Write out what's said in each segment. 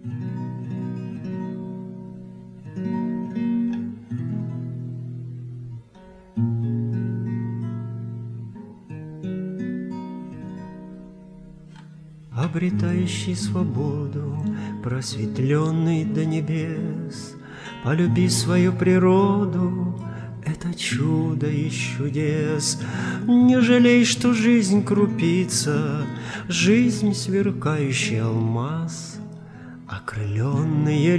Обретающий свободу, просветленный до небес, полюби свою природу, это чудо из чудес. Не жалей, что жизнь крупица, жизнь сверкающий алмаз. Окрыленные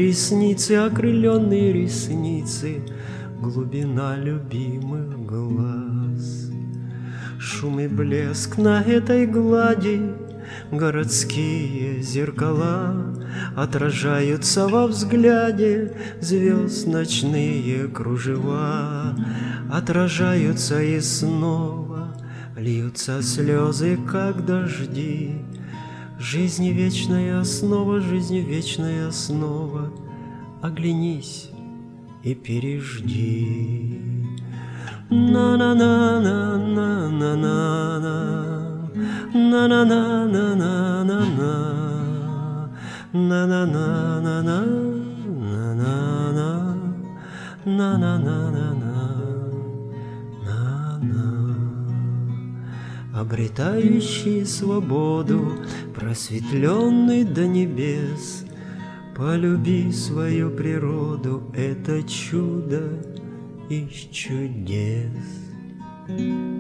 ресницы, глубина любимых глаз. Шум и блеск на этой глади, городские зеркала отражаются во взгляде, звезд ночные кружева отражаются и снова льются слезы, как дожди. Жизнь вечная основа, жизнь вечная основа, оглянись и пережди. На-на-на-на-на-на-на. На-на-на-на-на-на-на. На-на-на-на-на. На-на-на-на-на. Обретающий свободу, просветленный до небес, полюби свою природу, это чудо из чудес.